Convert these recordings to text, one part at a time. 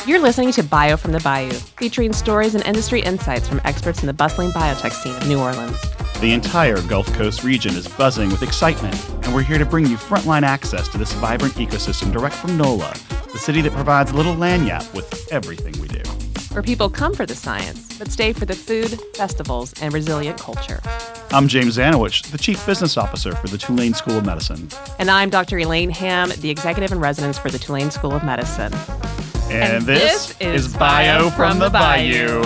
You're listening to Bio from the Bayou, featuring stories and industry insights from experts in the bustling biotech scene of New Orleans. The entire Gulf Coast region is buzzing with excitement, and we're here to bring you frontline access to this vibrant ecosystem direct from NOLA, the city that provides Little Lagniappe with everything we do. Where people come for the science, but stay for the food, festivals, and resilient culture. I'm James Zanowich, the Chief Business Officer for the Tulane School of Medicine. And I'm Dr. Elaine Ham, the Executive in Residence for the Tulane School of Medicine. And this is Bio from the Bayou.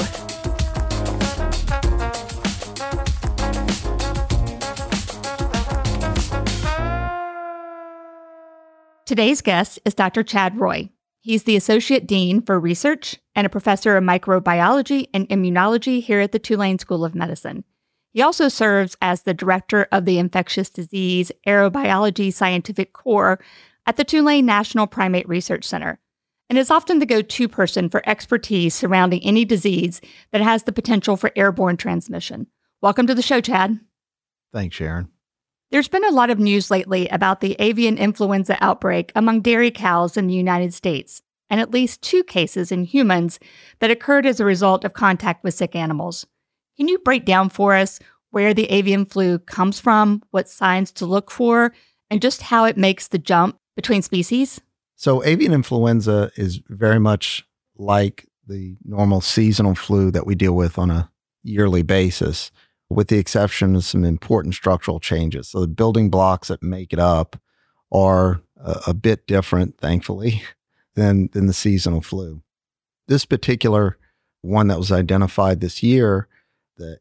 Today's guest is Dr. Chad Roy. He's the Associate Dean for Research and a Professor of Microbiology and Immunology here at the Tulane School of Medicine. He also serves as the Director of the Infectious Disease Aerobiology Scientific Core at the Tulane National Primate Research Center, and is often the go-to person for expertise surrounding any disease that has the potential for airborne transmission. Welcome to the show, Chad. Thanks, Sharon. There's been a lot of news lately about the avian influenza outbreak among dairy cows in the United States, and at least 2 cases in humans that occurred as a result of contact with sick animals. Can you break down for us where the avian flu comes from, what signs to look for, and just how it makes the jump between species? So avian influenza is very much like the normal seasonal flu that we deal with on a yearly basis, with the exception of some important structural changes. So the building blocks that make it up are a bit different, thankfully, than the seasonal flu. This particular one that was identified this year, the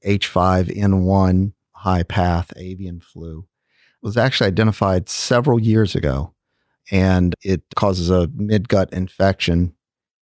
H5N1 high path avian flu, was actually identified several years ago. And it causes a midgut infection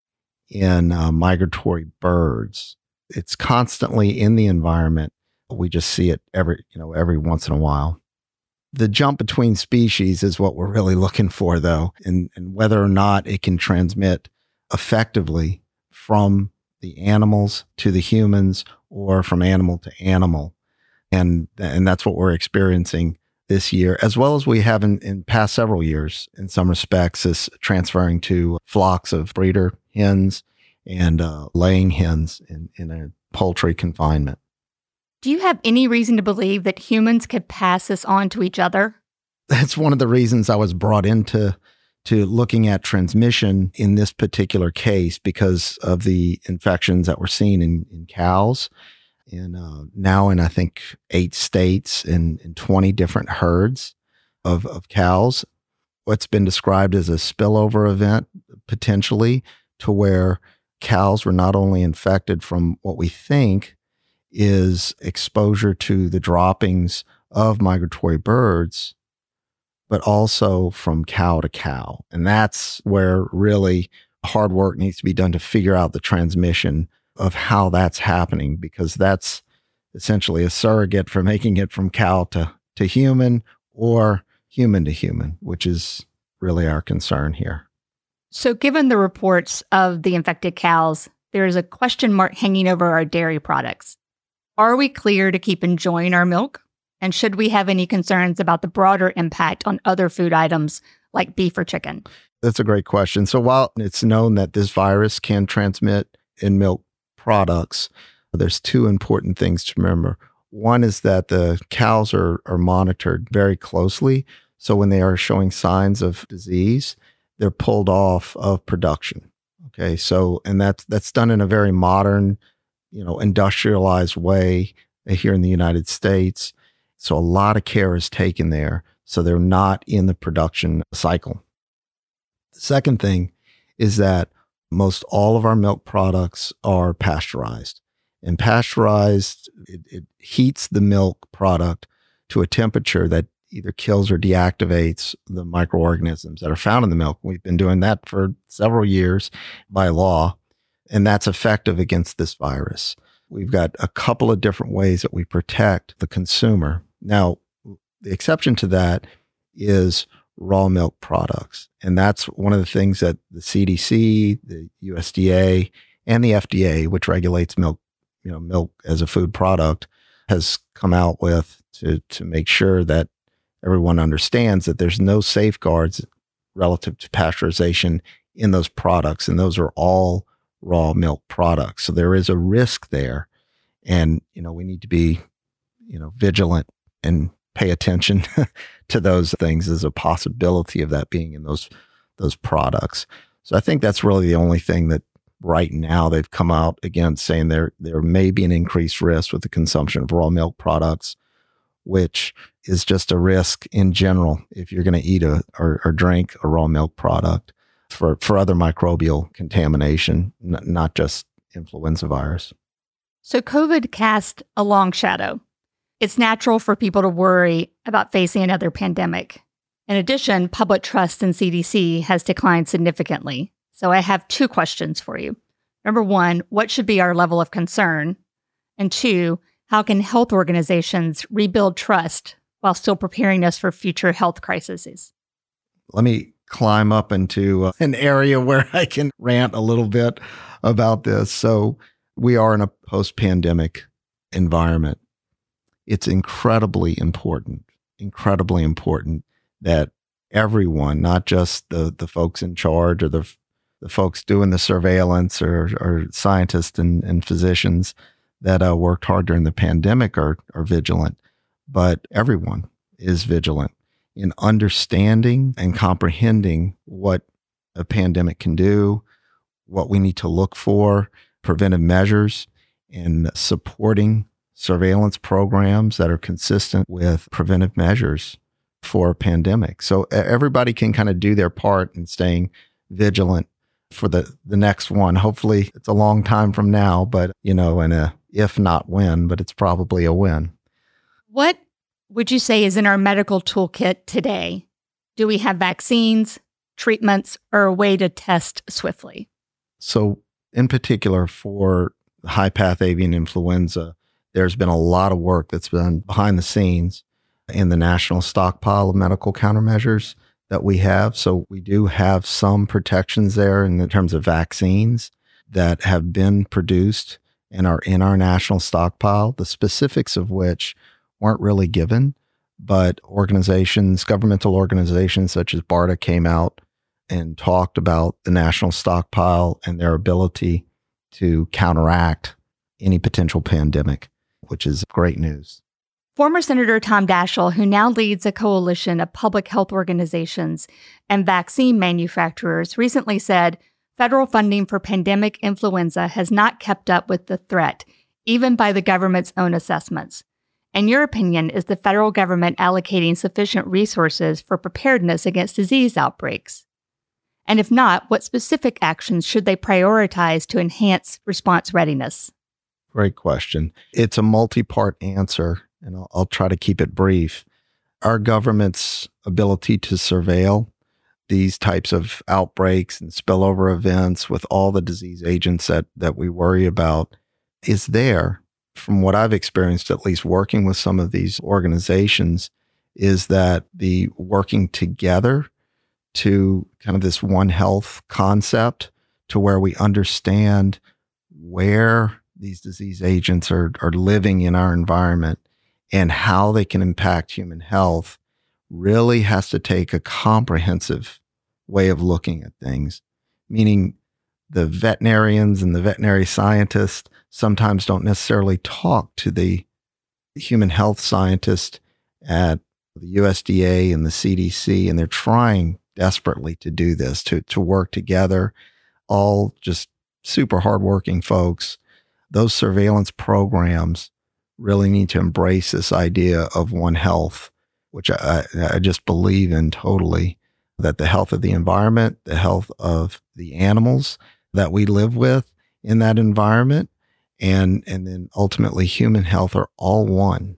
in migratory birds. It's constantly in the environment. We just see it every once in a while. The jump between species is what we're really looking for, though, and whether or not it can transmit effectively from the animals to the humans or from animal to animal. And that's what we're experiencing this year, as well as we have in past several years, in some respects, is transferring to flocks of breeder hens and laying hens in a poultry confinement. Do you have any reason to believe that humans could pass this on to each other? That's one of the reasons I was brought into looking at transmission in this particular case, because of the infections that we're seeing in cows. Now in, I think, 8 states and 20 different herds of cows. What's been described as a spillover event, potentially, to where cows were not only infected from what we think is exposure to the droppings of migratory birds, but also from cow to cow. And that's where really hard work needs to be done to figure out the transmission of how that's happening, because that's essentially a surrogate for making it from cow to human or human to human, which is really our concern here. So given the reports of the infected cows, there is a question mark hanging over our dairy products. Are we clear to keep enjoying our milk? And should we have any concerns about the broader impact on other food items like beef or chicken? That's a great question. So while it's known that this virus can transmit in milk products, there's 2 important things to remember. One is that the cows are monitored very closely. So when they are showing signs of disease, they're pulled off of production. Okay. So, and that's done in a very modern, industrialized way here in the United States. So a lot of care is taken there. So they're not in the production cycle. The second thing is that most all of our milk products are pasteurized. And pasteurized, it heats the milk product to a temperature that either kills or deactivates the microorganisms that are found in the milk. We've been doing that for several years by law, and that's effective against this virus. We've got a couple of different ways that we protect the consumer. Now, the exception to that is raw milk products. And that's one of the things that the CDC, the USDA, and the FDA, which regulates milk as a food product, has come out with to make sure that everyone understands that there's no safeguards relative to pasteurization in those products. And those are all raw milk products. So there is a risk there. And, we need to be, vigilant and pay attention to those things. There's a possibility of that being in those products. So I think that's really the only thing that right now they've come out against, saying there may be an increased risk with the consumption of raw milk products, which is just a risk in general if you're going to eat or drink a raw milk product for other microbial contamination, not just influenza virus. So COVID cast a long shadow. It's natural for people to worry about facing another pandemic. In addition, public trust in CDC has declined significantly. So I have two questions for you. Number one, what should be our level of concern? And two, how can health organizations rebuild trust while still preparing us for future health crises? Let me climb up into an area where I can rant a little bit about this. So we are in a post-pandemic environment. It's incredibly important that everyone, not just the folks in charge or the folks doing the surveillance or scientists and physicians that worked hard during the pandemic are vigilant, but everyone is vigilant in understanding and comprehending what a pandemic can do, what we need to look for, preventive measures, and supporting surveillance programs that are consistent with preventive measures for a pandemic. So everybody can kind of do their part in staying vigilant for the next one. Hopefully it's a long time from now, but and a if not when, but it's probably a win. What would you say is in our medical toolkit today? Do we have vaccines, treatments, or a way to test swiftly? So in particular for high-path avian influenza, there's been a lot of work that's been behind the scenes in the national stockpile of medical countermeasures that we have. So we do have some protections there in terms of vaccines that have been produced and are in our national stockpile, the specifics of which weren't really given, but governmental organizations such as BARDA came out and talked about the national stockpile and their ability to counteract any potential pandemic, which is great news. Former Senator Tom Daschle, who now leads a coalition of public health organizations and vaccine manufacturers, recently said federal funding for pandemic influenza has not kept up with the threat, even by the government's own assessments. In your opinion, is the federal government allocating sufficient resources for preparedness against disease outbreaks? And if not, what specific actions should they prioritize to enhance response readiness? Great question. It's a multi-part answer, and I'll try to keep it brief. Our government's ability to surveil these types of outbreaks and spillover events with all the disease agents that we worry about is there. From what I've experienced, at least working with some of these organizations, is that the working together to kind of this One Health concept to where we understand where these disease agents are living in our environment and how they can impact human health really has to take a comprehensive way of looking at things, meaning the veterinarians and the veterinary scientists sometimes don't necessarily talk to the human health scientist at the USDA and the CDC, and they're trying desperately to do this, to work together, all just super hardworking folks. Those surveillance programs really need to embrace this idea of One Health, which I just believe in totally, that the health of the environment, the health of the animals that we live with in that environment, and then ultimately human health are all one.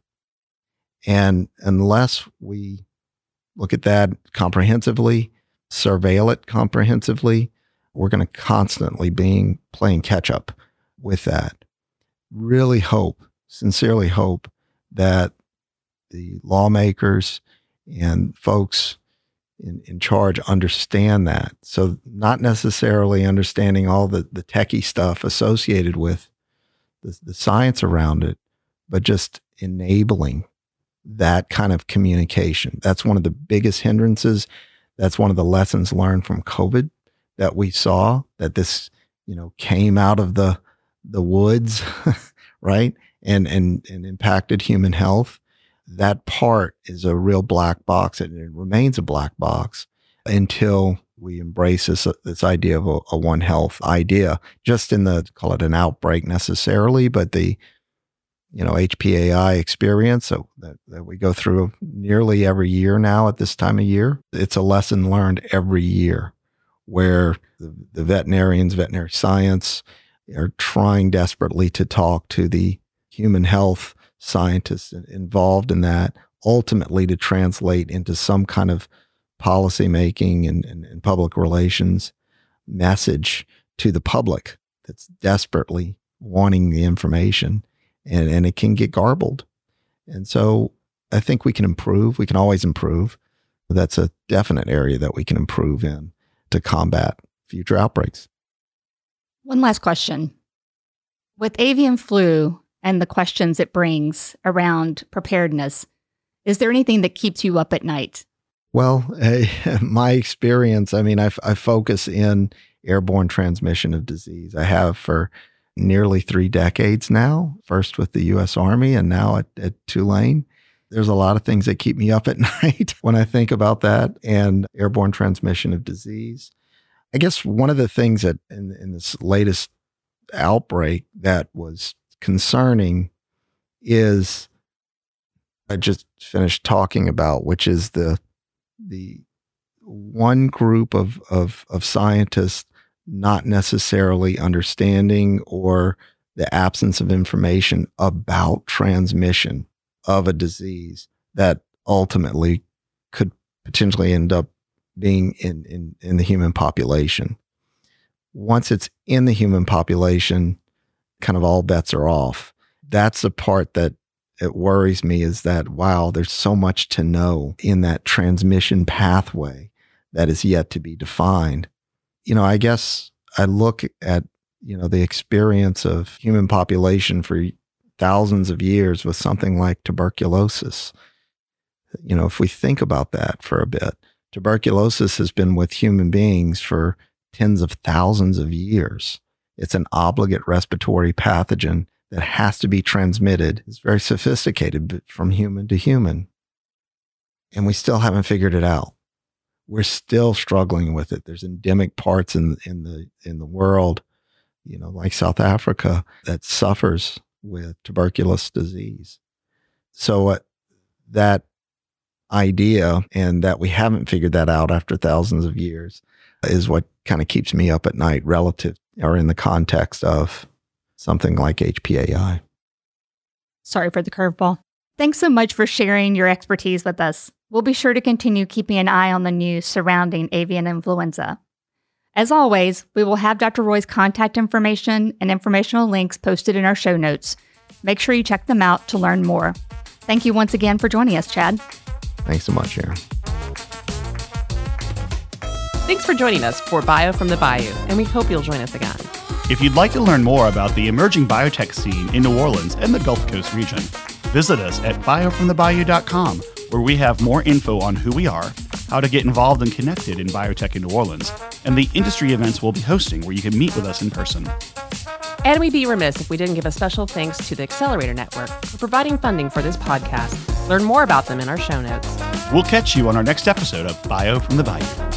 And unless we look at that comprehensively, surveil it comprehensively, we're going to constantly playing catch up with that. Really sincerely hope that the lawmakers and folks in charge understand that. So not necessarily understanding all the techie stuff associated with the science around it, but just enabling that kind of communication. That's one of the biggest hindrances. That's one of the lessons learned from COVID that we saw, that this came out of the woods, right? And impacted human health. That part is a real black box, and it remains a black box until we embrace this idea of a One Health idea, just in call it an outbreak necessarily, but the HPAI experience that we go through nearly every year now at this time of year. It's a lesson learned every year where the veterinarians, veterinary science are trying desperately to talk to the human health scientists involved in that, ultimately to translate into some kind of policy making and public relations message to the public that's desperately wanting the information. And it can get garbled. And so I think we can improve. We can always improve. That's a definite area that we can improve in to combat future outbreaks. One last question. With avian flu and the questions it brings around preparedness, is there anything that keeps you up at night? Well, my experience, I focus in airborne transmission of disease. I have for nearly 3 decades now, first with the U.S. Army and now at Tulane. There's a lot of things that keep me up at night when I think about that and airborne transmission of disease. I guess one of the things that in this latest outbreak that was concerning is I just finished talking about, which is the one group of scientists not necessarily understanding or the absence of information about transmission of a disease that ultimately could potentially end up being in the human population. Once it's in the human population, kind of all bets are off. That's the part that it worries me, is that, wow, there's so much to know in that transmission pathway that is yet to be defined. I guess I look at, the experience of human population for thousands of years with something like tuberculosis. If we think about that for a bit, tuberculosis has been with human beings for tens of thousands of years. It's an obligate respiratory pathogen that has to be transmitted. It's very sophisticated from human to human. And we still haven't figured it out. We're still struggling with it. There's endemic parts in the world, like South Africa, that suffers with tuberculous disease. So that idea, and that we haven't figured that out after thousands of years, is what kind of keeps me up at night relative or in the context of something like HPAI. Sorry for the curveball. Thanks so much for sharing your expertise with us. We'll be sure to continue keeping an eye on the news surrounding avian influenza. As always, we will have Dr. Roy's contact information and informational links posted in our show notes. Make sure you check them out to learn more. Thank you once again for joining us, Chad. Thanks so much, Erin. Thanks for joining us for Bio from the Bayou, and we hope you'll join us again. If you'd like to learn more about the emerging biotech scene in New Orleans and the Gulf Coast region, visit us at biofromthebayou.com, where we have more info on who we are, how to get involved and connected in biotech in New Orleans, and the industry events we'll be hosting where you can meet with us in person. And we'd be remiss if we didn't give a special thanks to the Accelerator Network for providing funding for this podcast. Learn more about them in our show notes. We'll catch you on our next episode of Bio from the Bayou.